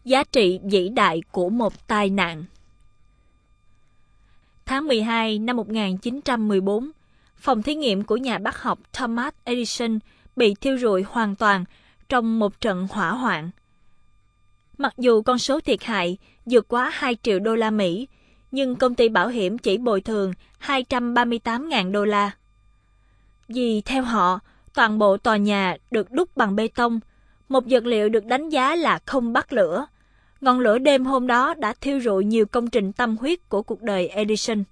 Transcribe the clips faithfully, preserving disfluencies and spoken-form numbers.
Giá trị vĩ đại của một tai nạn. Tháng mười hai năm một nghìn chín trăm mười bốn, phòng thí nghiệm của nhà bác học Thomas Edison bị thiêu rụi hoàn toàn trong một trận hỏa hoạn. Mặc dù con số thiệt hại vượt quá hai triệu đô la Mỹ, nhưng công ty bảo hiểm chỉ bồi thường hai trăm ba mươi tám nghìn đô la. Vì theo họ, toàn bộ tòa nhà được đúc bằng bê tông, một vật liệu được đánh giá là không bắt lửa. Ngọn lửa đêm hôm đó đã thiêu rụi nhiều công trình tâm huyết của cuộc đời Edison.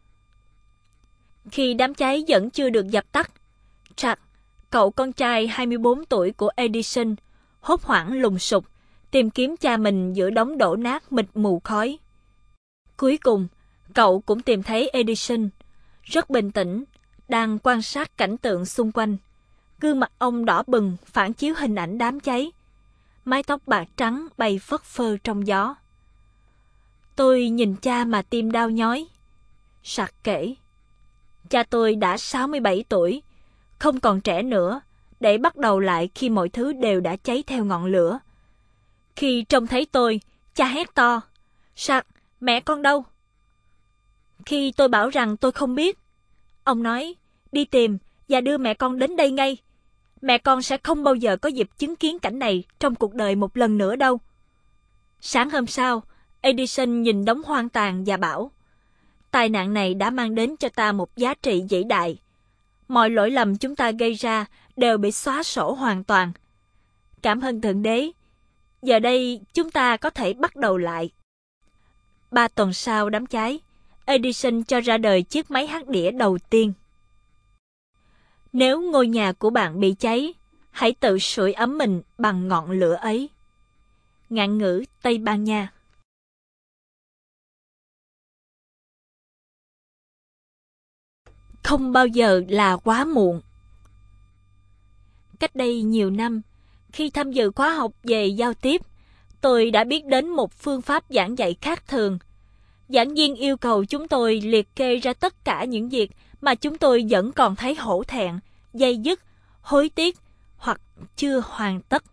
Khi đám cháy vẫn chưa được dập tắt, Jack, cậu con trai hai mươi bốn tuổi của Edison, hốt hoảng lùng sục, tìm kiếm cha mình giữa đống đổ nát mịt mù khói. Cuối cùng, cậu cũng tìm thấy Edison, rất bình tĩnh, đang quan sát cảnh tượng xung quanh. Gương mặt ông đỏ bừng phản chiếu hình ảnh đám cháy. Mái tóc bạc trắng bay phất phơ trong gió. Tôi nhìn cha mà tim đau nhói. Jack kể, cha tôi đã sáu mươi bảy tuổi, không còn trẻ nữa, để bắt đầu lại khi mọi thứ đều đã cháy theo ngọn lửa. Khi trông thấy tôi, cha hét to, Jack, mẹ con đâu? Khi tôi bảo rằng tôi không biết, ông nói, đi tìm và đưa mẹ con đến đây ngay. Mẹ con sẽ không bao giờ có dịp chứng kiến cảnh này trong cuộc đời một lần nữa đâu. Sáng hôm sau, Edison nhìn đống hoang tàn và bảo, tai nạn này đã mang đến cho ta một giá trị vĩ đại. Mọi lỗi lầm chúng ta gây ra đều bị xóa sổ hoàn toàn. Cảm ơn Thượng Đế. Giờ đây chúng ta có thể bắt đầu lại. Ba tuần sau đám cháy, Edison cho ra đời chiếc máy hát đĩa đầu tiên. Nếu ngôi nhà của bạn bị cháy, hãy tự sưởi ấm mình bằng ngọn lửa ấy. Ngạn ngữ Tây Ban Nha. Không bao giờ là quá muộn. Cách đây nhiều năm, khi tham dự khóa học về giao tiếp, tôi đã biết đến một phương pháp giảng dạy khác thường. Giảng viên yêu cầu chúng tôi liệt kê ra tất cả những việc mà chúng tôi vẫn còn thấy hổ thẹn, day dứt, hối tiếc hoặc chưa hoàn tất.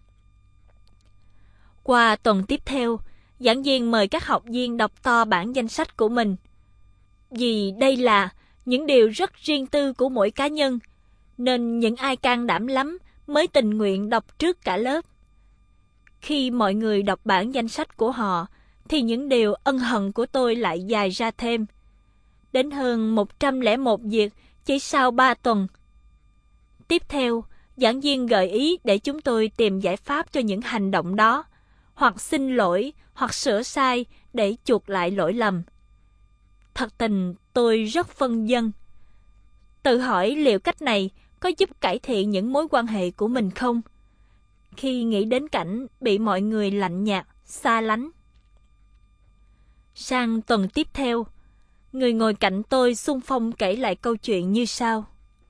Qua tuần tiếp theo, giảng viên mời các học viên đọc to bản danh sách của mình. Vì đây là những điều rất riêng tư của mỗi cá nhân, nên những ai can đảm lắm mới tình nguyện đọc trước cả lớp. Khi mọi người đọc bản danh sách của họ, thì những điều ân hận của tôi lại dài ra thêm. Đến hơn một trăm lẻ một việc chỉ sau ba tuần. Tiếp theo, giảng viên gợi ý để chúng tôi tìm giải pháp cho những hành động đó, hoặc xin lỗi, hoặc sửa sai để chuộc lại lỗi lầm. Thật tình, tôi rất phân vân. Tự hỏi liệu cách này có giúp cải thiện những mối quan hệ của mình không? Khi nghĩ đến cảnh bị mọi người lạnh nhạt, xa lánh. Sang tuần tiếp theo, người ngồi cạnh tôi xung phong kể lại câu chuyện như sau.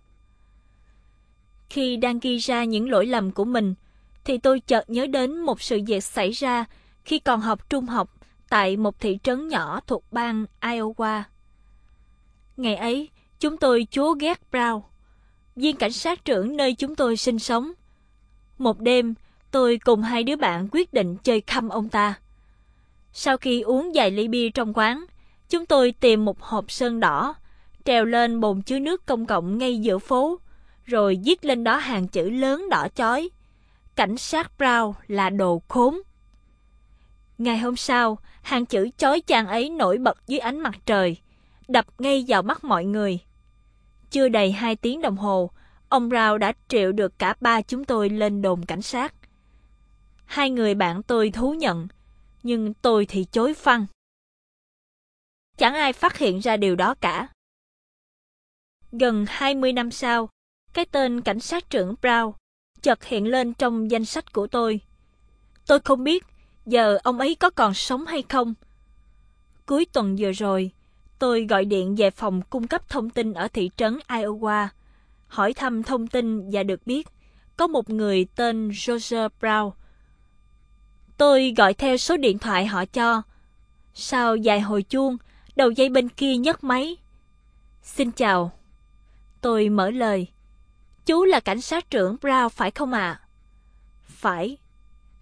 Khi đang ghi ra những lỗi lầm của mình, thì tôi chợt nhớ đến một sự việc xảy ra khi còn học trung học tại một thị trấn nhỏ thuộc bang Iowa. Ngày ấy, chúng tôi chúa ghét Brown, viên cảnh sát trưởng nơi chúng tôi sinh sống. Một đêm, tôi cùng hai đứa bạn quyết định chơi khăm ông ta. Sau khi uống vài ly bia trong quán, chúng tôi tìm một hộp sơn đỏ, trèo lên bồn chứa nước công cộng ngay giữa phố, rồi viết lên đó hàng chữ lớn đỏ chói: cảnh sát Brown là đồ khốn. Ngày hôm sau, hàng chữ chói chang ấy nổi bật dưới ánh mặt trời, đập ngay vào mắt mọi người. Chưa đầy hai tiếng đồng hồ, ông Brown đã triệu được cả ba chúng tôi lên đồn cảnh sát. Hai người bạn tôi thú nhận, nhưng tôi thì chối phăng. Chẳng ai phát hiện ra điều đó cả. Gần hai mươi năm sau, cái tên cảnh sát trưởng Brown chợt hiện lên trong danh sách của tôi. Tôi không biết giờ ông ấy có còn sống hay không. Cuối tuần vừa rồi, tôi gọi điện về phòng cung cấp thông tin ở thị trấn Iowa, hỏi thăm thông tin và được biết có một người tên Roger Brown. Tôi gọi theo số điện thoại họ cho. Sau vài hồi chuông, đầu dây bên kia nhấc máy. Xin chào. Tôi mở lời. Chú là cảnh sát trưởng Brown phải không ạ? À? Phải.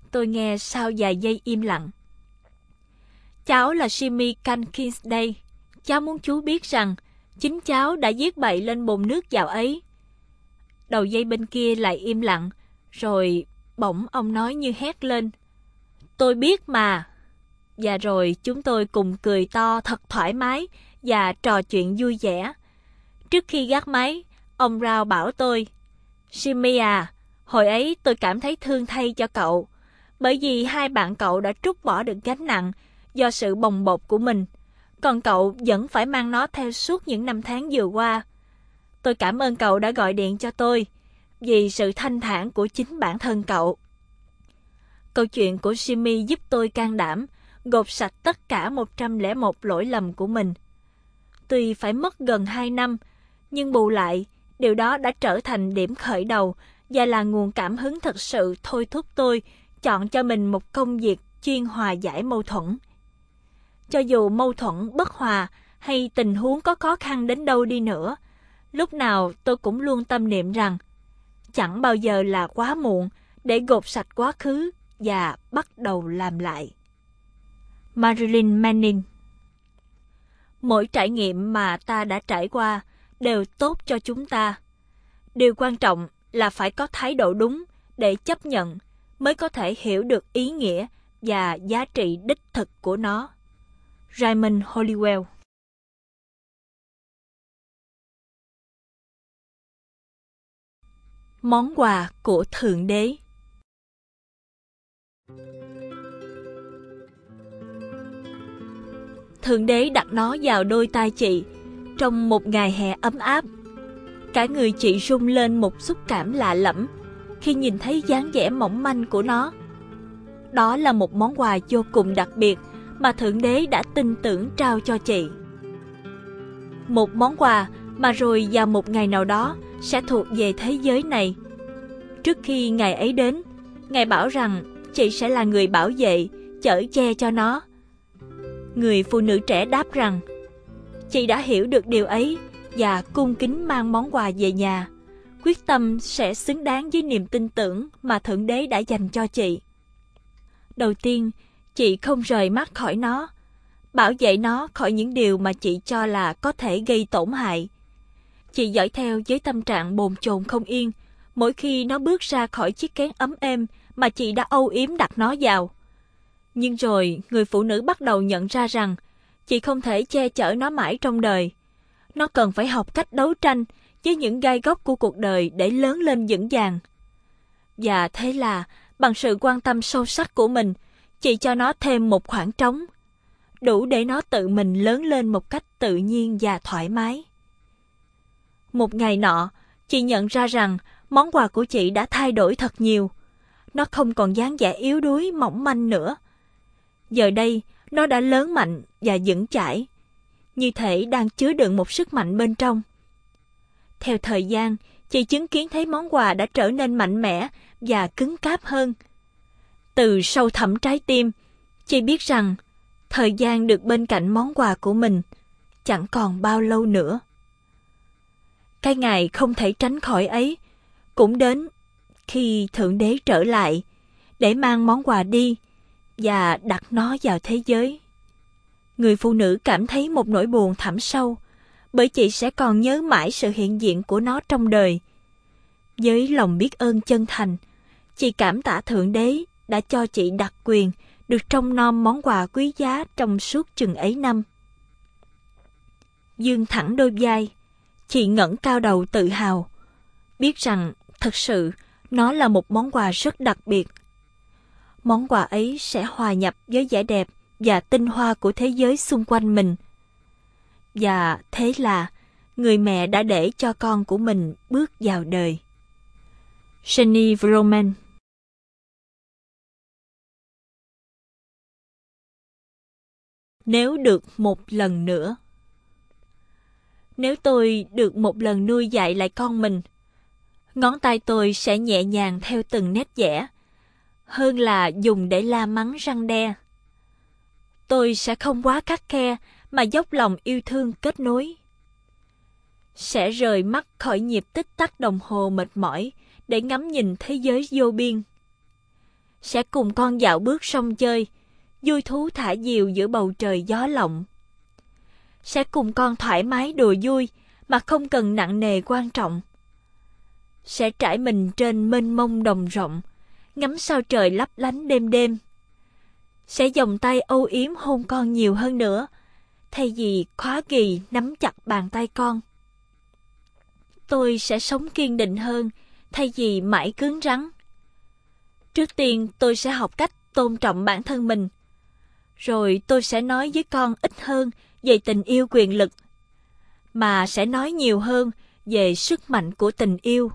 Tôi nghe sau vài giây im lặng. Cháu là Jimmy Cankins đây. Cháu muốn chú biết rằng chính cháu đã viết bậy lên bồn nước dạo ấy. Đầu dây bên kia lại im lặng, rồi bỗng ông nói như hét lên. Tôi biết mà. Và rồi chúng tôi cùng cười to thật thoải mái và trò chuyện vui vẻ. Trước khi gác máy, ông Rao bảo tôi, Jimmy à, hồi ấy tôi cảm thấy thương thay cho cậu, bởi vì hai bạn cậu đã trút bỏ được gánh nặng do sự bồng bột của mình, còn cậu vẫn phải mang nó theo suốt những năm tháng vừa qua. Tôi cảm ơn cậu đã gọi điện cho tôi, vì sự thanh thản của chính bản thân cậu. Câu chuyện của Jimmy giúp tôi can đảm, gột sạch tất cả một trăm lẻ một lỗi lầm của mình. Tuy phải mất gần hai năm, nhưng bù lại, điều đó đã trở thành điểm khởi đầu và là nguồn cảm hứng thực sự thôi thúc tôi chọn cho mình một công việc chuyên hòa giải mâu thuẫn. Cho dù mâu thuẫn bất hòa hay tình huống có khó khăn đến đâu đi nữa, lúc nào tôi cũng luôn tâm niệm rằng chẳng bao giờ là quá muộn để gột sạch quá khứ và bắt đầu làm lại. Marilyn Manning. Mỗi trải nghiệm mà ta đã trải qua đều tốt cho chúng ta. Điều quan trọng là phải có thái độ đúng để chấp nhận mới có thể hiểu được ý nghĩa và giá trị đích thực của nó. Raymond Holliwell. Món quà của Thượng Đế. Thượng Đế đặt nó vào đôi tay chị trong một ngày hè ấm áp. Cả người chị rung lên một xúc cảm lạ lẫm khi nhìn thấy dáng vẻ mỏng manh của nó. Đó là một món quà vô cùng đặc biệt mà Thượng Đế đã tin tưởng trao cho chị. Một món quà mà rồi vào một ngày nào đó sẽ thuộc về thế giới này. Trước khi ngày ấy đến, Ngài bảo rằng chị sẽ là người bảo vệ, chở che cho nó. Người phụ nữ trẻ đáp rằng chị đã hiểu được điều ấy và cung kính mang món quà về nhà, quyết tâm sẽ xứng đáng với niềm tin tưởng mà Thượng Đế đã dành cho chị. Đầu tiên, chị không rời mắt khỏi nó, bảo vệ nó khỏi những điều mà chị cho là có thể gây tổn hại. Chị dõi theo với tâm trạng bồn chồn không yên mỗi khi nó bước ra khỏi chiếc kén ấm êm mà chị đã âu yếm đặt nó vào. Nhưng rồi, người phụ nữ bắt đầu nhận ra rằng chị không thể che chở nó mãi trong đời. Nó cần phải học cách đấu tranh với những gai góc của cuộc đời để lớn lên vững vàng. Và thế là, bằng sự quan tâm sâu sắc của mình, chị cho nó thêm một khoảng trống, đủ để nó tự mình lớn lên một cách tự nhiên và thoải mái. Một ngày nọ, chị nhận ra rằng món quà của chị đã thay đổi thật nhiều. Nó không còn dáng vẻ yếu đuối, mỏng manh nữa. Giờ đây, nó đã lớn mạnh và vững chãi, như thể đang chứa đựng một sức mạnh bên trong. Theo thời gian, chị chứng kiến thấy món quà đã trở nên mạnh mẽ và cứng cáp hơn. Từ sâu thẳm trái tim, chị biết rằng thời gian được bên cạnh món quà của mình chẳng còn bao lâu nữa. Cái ngày không thể tránh khỏi ấy cũng đến khi Thượng Đế trở lại để mang món quà đi và đặt nó vào thế giới. Người phụ nữ cảm thấy một nỗi buồn thẳm sâu, bởi chị sẽ còn nhớ mãi sự hiện diện của nó trong đời. Với lòng biết ơn chân thành, chị cảm tạ Thượng Đế đã cho chị đặc quyền được trông nom món quà quý giá trong suốt chừng ấy năm. Dương thẳng đôi vai, chị ngẩng cao đầu tự hào, biết rằng thật sự nó là một món quà rất đặc biệt. Món quà ấy sẽ hòa nhập với vẻ đẹp và tinh hoa của thế giới xung quanh mình. Và thế là người mẹ đã để cho con của mình bước vào đời. Jenny Vroman. Nếu được một lần nữa. Nếu tôi được một lần nuôi dạy lại con mình, ngón tay tôi sẽ nhẹ nhàng theo từng nét vẽ, hơn là dùng để la mắng răn đe. Tôi sẽ không quá khắt khe mà dốc lòng yêu thương kết nối. Sẽ rời mắt khỏi nhịp tích tắc đồng hồ mệt mỏi để ngắm nhìn thế giới vô biên. sẽ cùng con dạo bước sông chơi, vui thú thả diều giữa bầu trời gió lộng. Sẽ cùng con thoải mái đùa vui mà không cần nặng nề quan trọng. Sẽ trải mình trên mênh mông đồng rộng, ngắm sao trời lấp lánh đêm đêm. Sẽ vòng tay âu yếm hôn con nhiều hơn nữa, thay vì khóa ghì nắm chặt bàn tay con. Tôi sẽ sống kiên định hơn, thay vì mãi cứng rắn. Trước tiên tôi sẽ học cách tôn trọng bản thân mình. Rồi tôi sẽ nói với con ít hơn về tình yêu quyền lực, mà sẽ nói nhiều hơn về sức mạnh của tình yêu.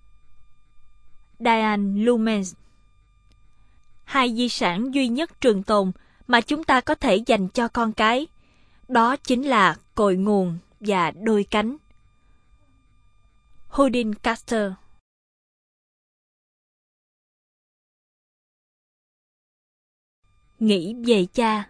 Diane Lumens. Hai di sản duy nhất trường tồn mà chúng ta có thể dành cho con cái, đó chính là cội nguồn và đôi cánh. Houdin Carter. Nghĩ về cha.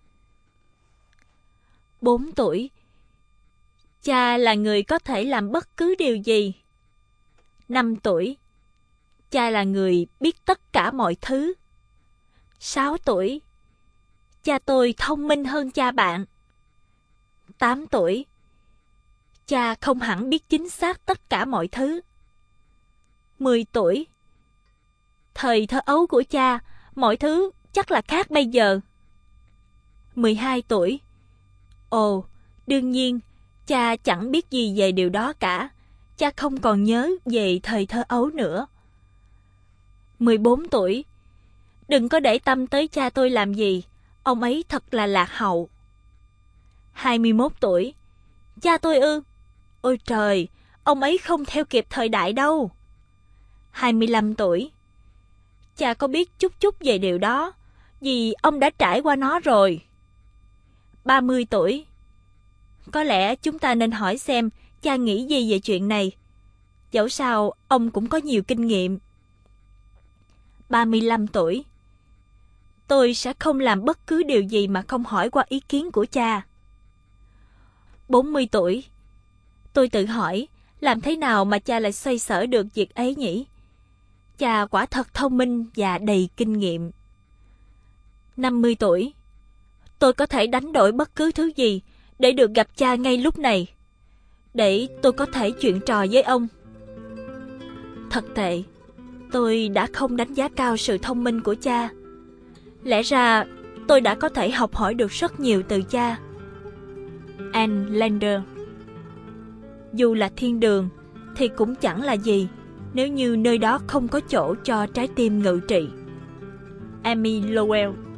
Bốn tuổi. Cha là người có thể làm bất cứ điều gì. Năm tuổi. Cha là người biết tất cả mọi thứ. Sáu tuổi. Cha tôi thông minh hơn cha bạn. Tám tuổi. Cha không hẳn biết chính xác tất cả mọi thứ. Mười tuổi. Thời thơ ấu của cha, mọi thứ chắc là khác bây giờ. Mười hai tuổi. Ồ, đương nhiên, cha chẳng biết gì về điều đó cả. Cha không còn nhớ về thời thơ ấu nữa. Mười bốn tuổi. Đừng có để tâm tới cha tôi làm gì, ông ấy thật là lạc hậu. Hai mươi mốt tuổi. Cha tôi ư? Ôi trời, ông ấy không theo kịp thời đại đâu. Hai mươi lăm tuổi. Cha có biết chút chút về điều đó, vì ông đã trải qua nó rồi. Ba mươi tuổi. Có lẽ chúng ta nên hỏi xem cha nghĩ gì về chuyện này. Dẫu sao, ông cũng có nhiều kinh nghiệm. Ba mươi lăm tuổi. Tôi sẽ không làm bất cứ điều gì mà không hỏi qua ý kiến của cha. Bốn mươi tuổi. Tôi tự hỏi, làm thế nào mà cha lại xoay sở được việc ấy nhỉ? Cha quả thật thông minh và đầy kinh nghiệm. Năm mươi tuổi. Tôi có thể đánh đổi bất cứ thứ gì để được gặp cha ngay lúc này, để tôi có thể chuyện trò với ông. Thật tệ, tôi đã không đánh giá cao sự thông minh của cha. Lẽ ra tôi đã có thể học hỏi được rất nhiều từ cha. Ann Lander. Dù là thiên đường thì cũng chẳng là gì nếu như nơi đó không có chỗ cho trái tim ngự trị. Amy Lowell.